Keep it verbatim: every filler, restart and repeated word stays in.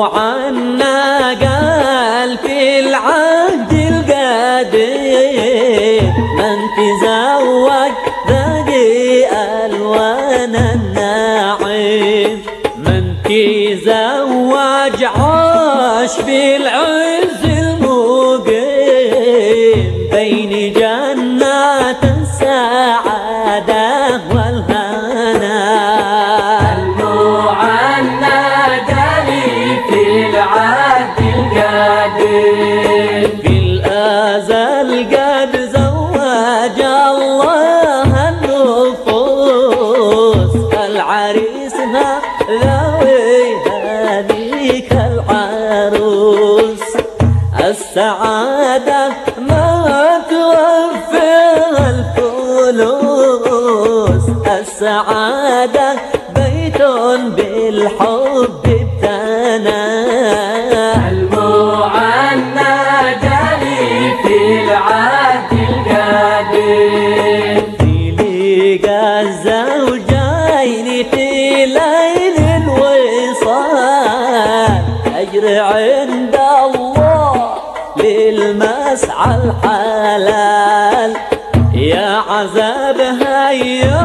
عنا قال في العهد القديم من تزوج ذاقي ألوان النعيم، من تزوج عاش في العز المقيم بين جنات السعادة والهنا. العهد القديم في الأزل قد زوج الله النفوس، العريسنا ذوي هذيك العروس. السعادة ما توفيها الفلوس، السعادة بيت بالحب ابتنى. المعنى جري في العهد القديم، تلقى الزوجين في ليل الوصال أجر عند الله للمسعى الحلال. يا عذابها يا